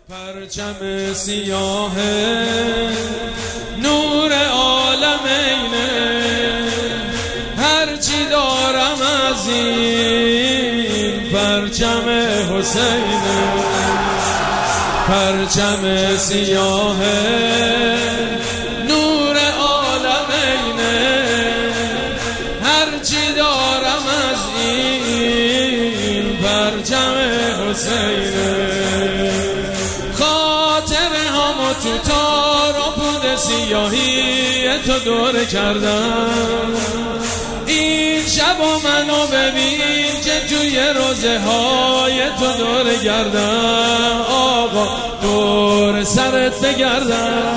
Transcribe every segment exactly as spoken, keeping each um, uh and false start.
پرچم سیاه نور عالمینه، هرچی دارم از این پرچم حسینه. پرچم سیاه نور عالمینه، هرچی دارم از این پرچم حسینه. تو تار و پود سیاهی تو دور کردم، این شب و منو ببین که توی روزه های تو دور گردم. آقا دور سرت بگردم،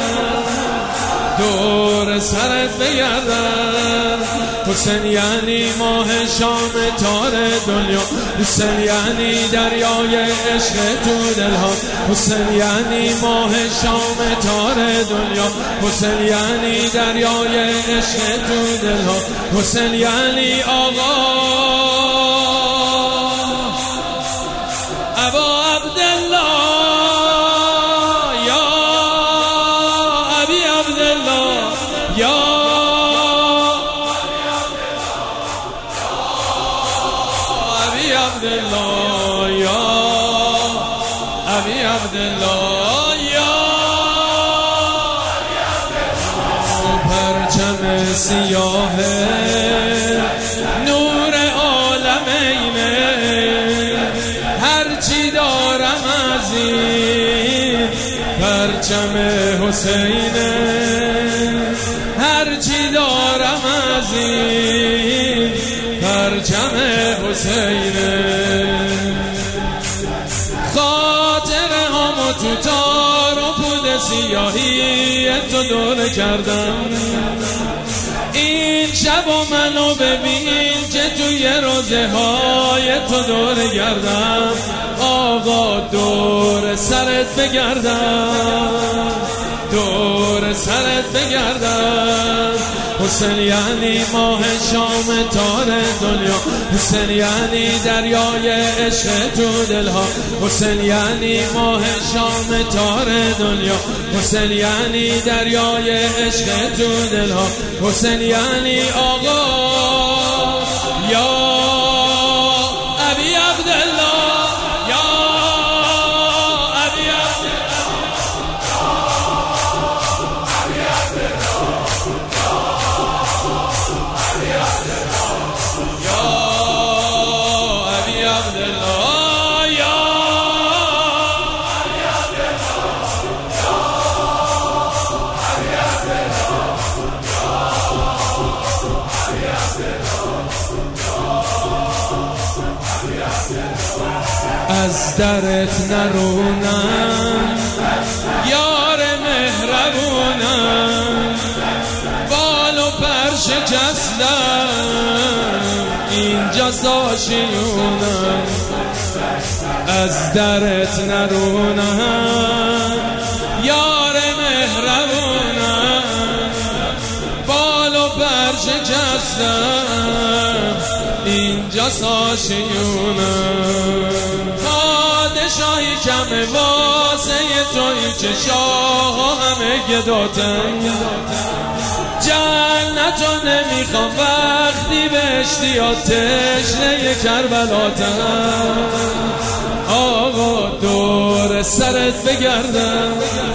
دور سرت بگردم. حسین یعنی ماه شام تار دنیا، حسین یعنی دریای عشق تو دلها. حسین یعنی ماه شام تار دنیا، حسین یعنی دریای عشق تو دلها. حسین یعنی آقا ابا عبدالله، یا ابی عبدالله، یا عبدالله، یا ابی عبدالله، یا پرچم سیاه نور عالمینه، هرچی دارم از این پرچم حسینه. هرچی دارم از این پرچم حسینه. خاطره همو تو تار و پود سیاهی تو دور کردم، این شب و منو ببین که توی روزه های تو دور گردم. آقا دور سرت بگردم، دور سرت بگردم. حسین یعنی ماه شام تار دنیا، حسین یعنی دریای عشق تو دلها. حسین یعنی ماه شام تار دنیا، حسین یعنی دریای عشق تو دلها. حسین یعنی آقا یا ابی عبدالله، یا ابی از درت نرونم یار مهربونم، بال و پر شکستم اینجا ساشیونم. از درت نرونم یار مهربونم، بال و پر شکستم اینجا ساشیونم. پادشاهی کمه واسه توی که شاه همه گداتن، جنتو نمیخوام وقتی به اشتیاق تشنه کربلاتن. آقا دور سرت بگردم،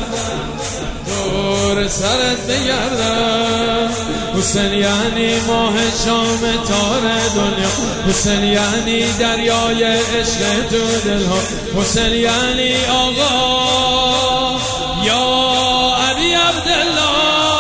دور سرت بگردم. حسین یعنی ماه شام تار دنیا، حسین یعنی دریای عشق تو دلها. حسین یعنی آقا یا ابی عبدالله،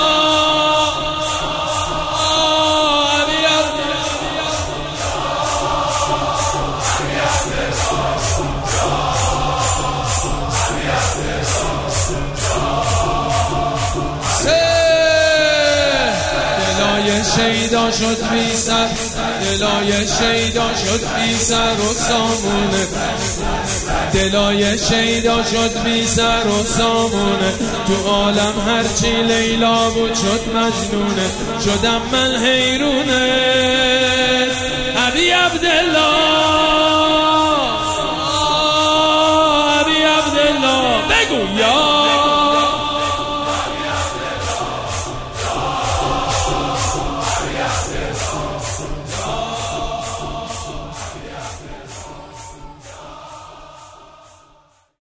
شیدا شد بی سر، دلای شیدا شد بی سر و سامونه. دلای شیدا شد بی سر و سامونه، تو عالم هرچی لیلا بود شد مجنونه. شدم من حیرونه